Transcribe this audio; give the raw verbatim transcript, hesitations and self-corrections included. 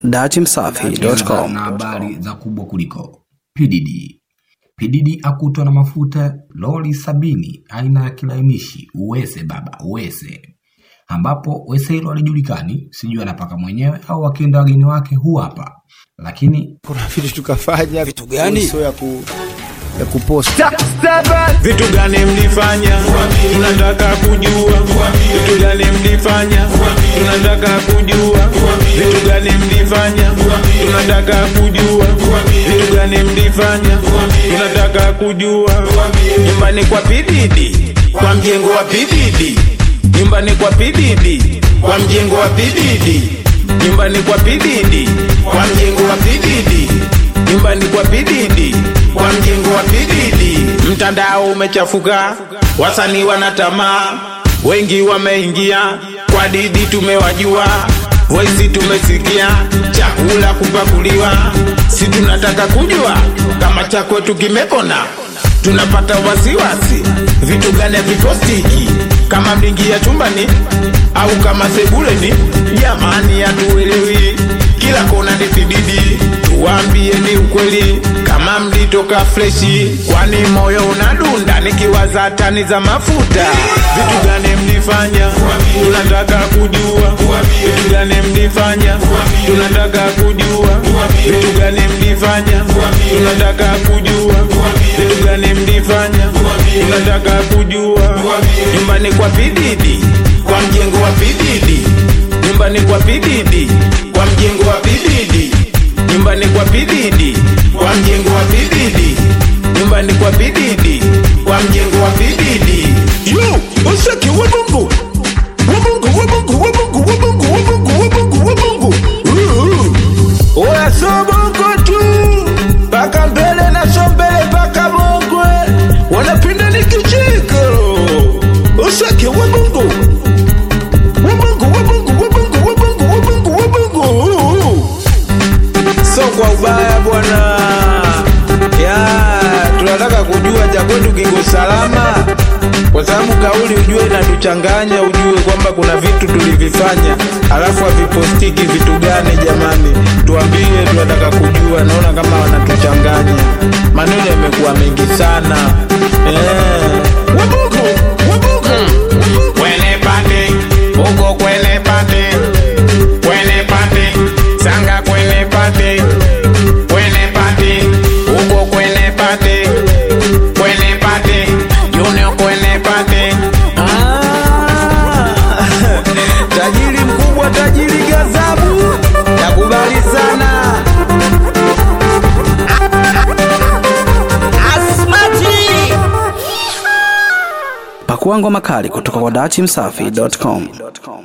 dati msafi dot com. Na habari za kubwa kuliko P D D. P D D akutwa na mafuta lori sabini aina ya kilainishi uwese baba uwese, ambapo wese hilo alijulikani, sijui anapaka mwenyewe au akienda wageni wake huu hapa. Lakini kuna vitu tukafanya. Vitu gani? Sio ya ku ya kupost. Vitu gani mlifanya? Tunataka kujua. Vitu gani mlifanya? Tunataka kujua. Vitu gani mlifanya? Tunataka kujua. Vitu gani mlifanya? Tunataka kujua. Nyumbani kwa P D D, kwa mjengo wa P D D. Nyumbani kwa P D D, kwa mjengo wa P D D. Nyumbani kwa P D D, kwa mjengo wa P D D. Nyumbani kwa P D D, kwa mjengo wa P D D. Mtandao umechafuka, wasanii wanatamaa, wengi wameingia, kwa Didi tumewajua, voice tumesikia, chakula kupakuliwa, si tunataka kujua kama chako tukimepona. Tunapata wasiwasi, vitu gani vipostiki, kama mlingi ya chumbani au kama sebuleni. Jamani hatuelewi, kila kona ni P D D. Tuambie ni ukweli kama mlitoka freshi, kwani moyo unadunda nikiwaza tani za mafuta. Vitu gani mlifanya? Tunataka kujua. Vitu gani mlifanya? Tunataka kujua. Vitu gani mlifanya? Tunataka kujua. Vitu gani mlifanya? Tunataka kujua. Nyumbani kwa P D D, kwa mjengo wa P D D. Nyumbani kwa P D D, kwa mjengo wa P D D. Nyumbani kwa P D D, kwa mjengo wa P D D. Nyumbani kwa P D D, kwa mjengo wa P D D. Yo, usaki wa Mungu. Wa Mungu, wa Mungu, wa Mungu, wa Mungu, wa Mungu, wa Mungu, wa Mungu. Oya so Mungu tu. Paka mbele na so mbele paka Mungu. Wanapinda nikichiko. Usaki wa Mungu. Wa Mungu, wa Mungu, wa Mungu, wa Mungu, wa Mungu, wa Mungu. So kwa ubaya bwana. Ya, tunataka kujua cha kwetu kiko salama. Kwa sababu kauli ujue na tuchanganya, ujue kwamba kuna vitu tulivifanya alafu havipostiki. Vitu gani jamani? Tuambie, tunataka kujua. Naona kama wanatuchanganya. Maneno yamekuwa mengi sana. Eh. Wabuku, wabuku. Kwele pande, uko kwele pande. Kwele pande, sanga kwele pande. Kwele pande, uko kwele pande. Kwele pande, junior kwele pande. Ah! Tajiri mkubwa, tajiri gazabu. Nakubali sana. Asmati. Pakua ngoma kali kutoka kwa dati msafi dot com.